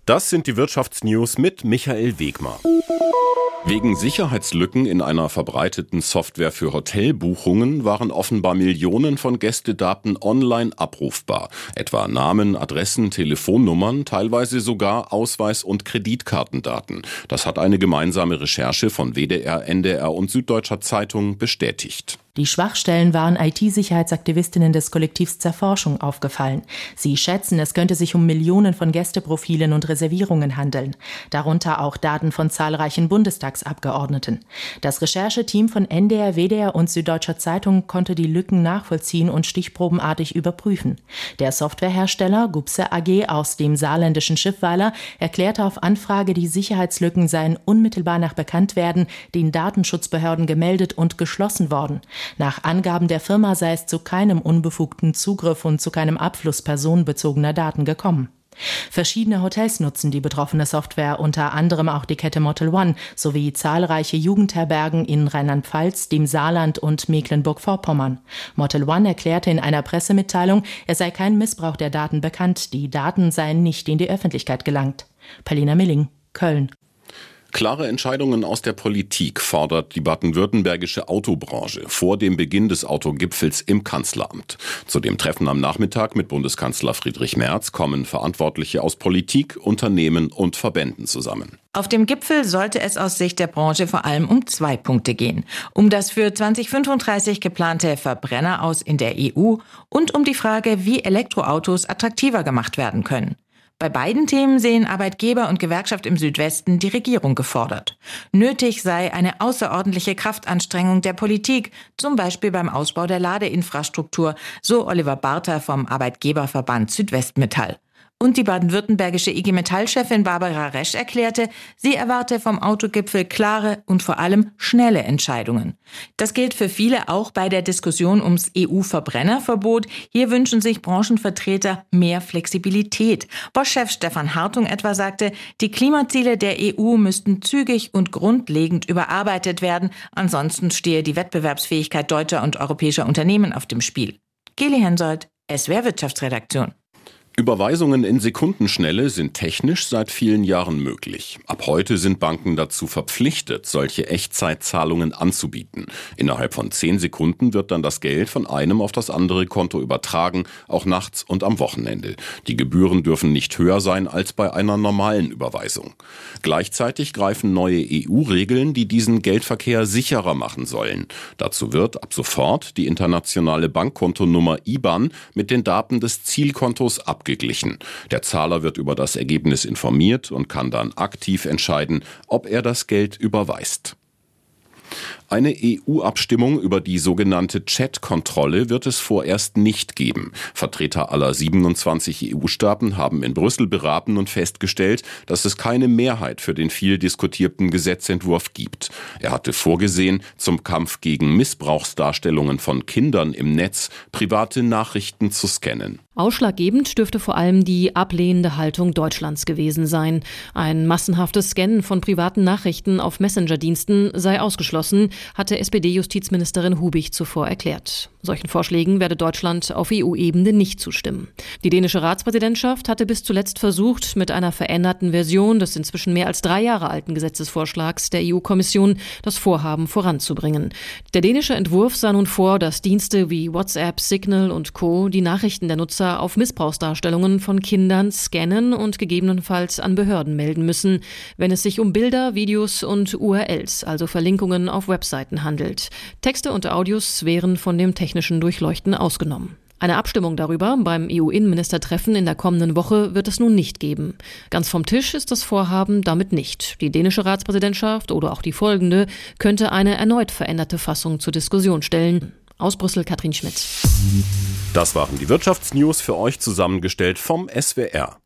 Das sind die Wirtschaftsnews mit Michael Wegmar. Wegen Sicherheitslücken in einer verbreiteten Software für Hotelbuchungen waren offenbar Millionen von Gästedaten online abrufbar. Etwa Namen, Adressen, Telefonnummern, teilweise sogar Ausweis- und Kreditkartendaten. Das hat eine gemeinsame Recherche von WDR, NDR und Süddeutscher Zeitung bestätigt. Die Schwachstellen waren IT-Sicherheitsaktivistinnen des Kollektivs Zerforschung aufgefallen. Sie schätzen, es könnte sich um Millionen von Gästeprofilen und Reservierungen handeln. Darunter auch Daten von zahlreichen Bundestagsabgeordneten. Das Rechercheteam von NDR, WDR und Süddeutscher Zeitung konnte die Lücken nachvollziehen und stichprobenartig überprüfen. Der Softwarehersteller Gubse AG aus dem saarländischen Schiffweiler erklärte auf Anfrage, die Sicherheitslücken seien unmittelbar nach Bekanntwerden den Datenschutzbehörden gemeldet und geschlossen worden. Nach Angaben der Firma sei es zu keinem unbefugten Zugriff und zu keinem Abfluss personenbezogener Daten gekommen. Verschiedene Hotels nutzen die betroffene Software, unter anderem auch die Kette Motel One sowie zahlreiche Jugendherbergen in Rheinland-Pfalz, dem Saarland und Mecklenburg-Vorpommern. Motel One erklärte in einer Pressemitteilung, es sei kein Missbrauch der Daten bekannt, die Daten seien nicht in die Öffentlichkeit gelangt. Paulina Milling, Köln. Klare Entscheidungen aus der Politik fordert die baden-württembergische Autobranche vor dem Beginn des Autogipfels im Kanzleramt. Zu dem Treffen am Nachmittag mit Bundeskanzler Friedrich Merz kommen Verantwortliche aus Politik, Unternehmen und Verbänden zusammen. Auf dem Gipfel sollte es aus Sicht der Branche vor allem um 2 Punkte gehen. Um das für 2035 geplante Verbrenner aus in der EU und um die Frage, wie Elektroautos attraktiver gemacht werden können. Bei beiden Themen sehen Arbeitgeber und Gewerkschaft im Südwesten die Regierung gefordert. Nötig sei eine außerordentliche Kraftanstrengung der Politik, zum Beispiel beim Ausbau der Ladeinfrastruktur, so Oliver Barther vom Arbeitgeberverband Südwestmetall. Und die baden-württembergische IG Metall-Chefin Barbara Resch erklärte, sie erwarte vom Autogipfel klare und vor allem schnelle Entscheidungen. Das gilt für viele auch bei der Diskussion ums EU-Verbrennerverbot. Hier wünschen sich Branchenvertreter mehr Flexibilität. Bosch-Chef Stefan Hartung etwa sagte, die Klimaziele der EU müssten zügig und grundlegend überarbeitet werden. Ansonsten stehe die Wettbewerbsfähigkeit deutscher und europäischer Unternehmen auf dem Spiel. Geli Hensoldt, SWR Wirtschaftsredaktion. Überweisungen in Sekundenschnelle sind technisch seit vielen Jahren möglich. Ab heute sind Banken dazu verpflichtet, solche Echtzeitzahlungen anzubieten. Innerhalb von 10 Sekunden wird dann das Geld von einem auf das andere Konto übertragen, auch nachts und am Wochenende. Die Gebühren dürfen nicht höher sein als bei einer normalen Überweisung. Gleichzeitig greifen neue EU-Regeln, die diesen Geldverkehr sicherer machen sollen. Dazu wird ab sofort die internationale Bankkontonummer IBAN mit den Daten des Zielkontos abgeglichen. Der Zahler wird über das Ergebnis informiert und kann dann aktiv entscheiden, ob er das Geld überweist. Eine EU-Abstimmung über die sogenannte Chat-Kontrolle wird es vorerst nicht geben. Vertreter aller 27 EU-Staaten haben in Brüssel beraten und festgestellt, dass es keine Mehrheit für den viel diskutierten Gesetzentwurf gibt. Er hatte vorgesehen, zum Kampf gegen Missbrauchsdarstellungen von Kindern im Netz private Nachrichten zu scannen. Ausschlaggebend dürfte vor allem die ablehnende Haltung Deutschlands gewesen sein. Ein massenhaftes Scannen von privaten Nachrichten auf Messenger-Diensten sei ausgeschlossen, hatte SPD-Justizministerin Hubig zuvor erklärt. Solchen Vorschlägen werde Deutschland auf EU-Ebene nicht zustimmen. Die dänische Ratspräsidentschaft hatte bis zuletzt versucht, mit einer veränderten Version des inzwischen mehr als 3 Jahre alten Gesetzesvorschlags der EU-Kommission das Vorhaben voranzubringen. Der dänische Entwurf sah nun vor, dass Dienste wie WhatsApp, Signal und Co. die Nachrichten der Nutzer auf Missbrauchsdarstellungen von Kindern scannen und gegebenenfalls an Behörden melden müssen, wenn es sich um Bilder, Videos und URLs, also Verlinkungen auf Webseiten handelt. Texte und Audios wären von dem technischen Durchleuchten ausgenommen. Eine Abstimmung darüber beim EU-Innenministertreffen in der kommenden Woche wird es nun nicht geben. Ganz vom Tisch ist das Vorhaben damit nicht. Die dänische Ratspräsidentschaft oder auch die folgende könnte eine erneut veränderte Fassung zur Diskussion stellen. Aus Brüssel, Katrin Schmidt. Das waren die Wirtschaftsnews für euch zusammengestellt vom SWR.